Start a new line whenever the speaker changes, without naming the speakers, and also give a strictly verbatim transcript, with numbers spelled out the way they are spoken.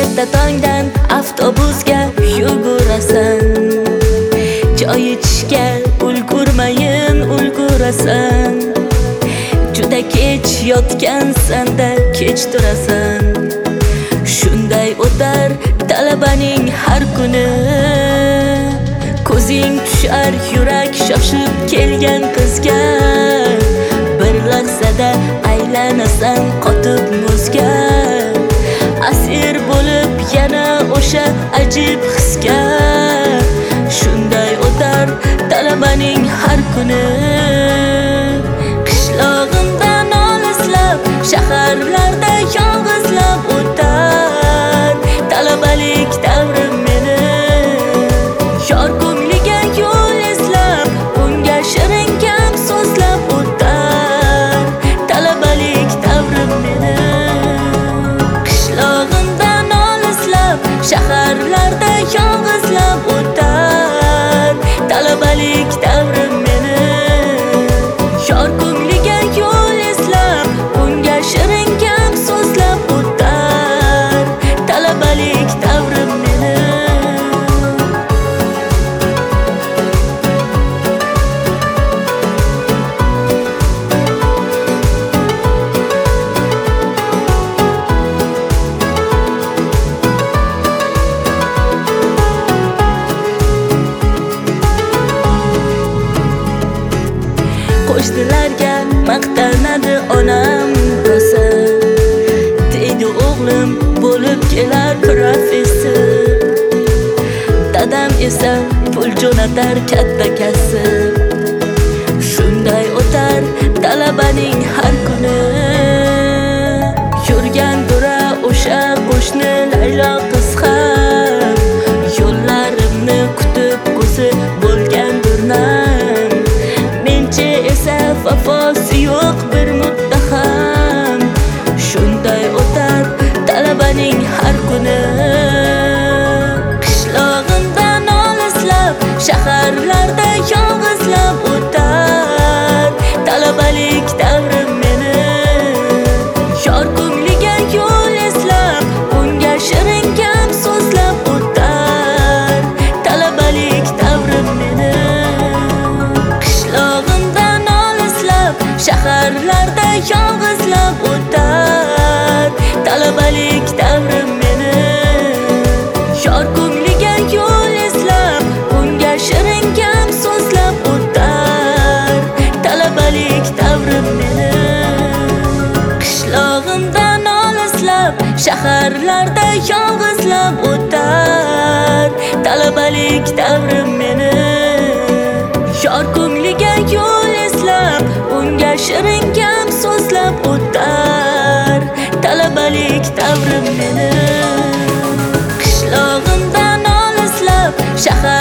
erta tongdan avtobusga yugurasan, choy ichishga ulgurmayin ulgurasan, juda kech yotgansanda kech turasan. Shunday o'tar talabaning har kuni, ko'zing tushar yurak shoshib kelgan qizga, bir lahzada aylanasan qotib muzga, asir bo'lib yana o'sha ajib hisga. Shunday o'tar talabaning har kuni, qishlog'imdan olislab shaharlarda yolg'izlab o'tar talabalik davrim meni. Yor ko'ngliga yo'l izlab, unga shirin gap so'zlab o'tar talabalik davrim meni. Qishlog'imdan olislab shaharlarda yolg'izlab o'tar talabalik davrim meni. Yor ko'ngliga yo'l izlab, unga shirin gap so'zlab o'tar talabalik davrim meni. Qo'shnilarga maqtanadi onam rosa, deydi o'g'lim bo'lib kelar professor. Dadam esa pul jo'natar katta kasb. Shunday o'tar talabaning har kuni, yurgan dura o'sha qo'shni Laylo qiz ham, yo'llarimni kutib ko'zi bo'lgan durnan. Mencha esa vafosi yo'q bir muttaham. Shunday o'tar talabaning har kuni, qishlog'imdan olislab shaharlarda yolg'izlab o'tar talabalik davrim meni. Yor ko'ngliga yo'l izlab, unga shirin gap so'zlab o'tar talabalik davrim meni. Qishlog'imdan olislab shaharlarda yolg'izlab o'tar talabalik davrim meni. Yor ko'ngliga yo'l izlab, unga shirin gap so'zlab o'tar talabalik davrim meni. Qishlog'imdan olislab shaharlarda yolg'izlab o'tar talabalik davrim meni. Yor ko'ngliga yo'l izlab, unga shirin gap so'zlab o'tar talabalik davrim meni. Qishlog'imdan olislab shahar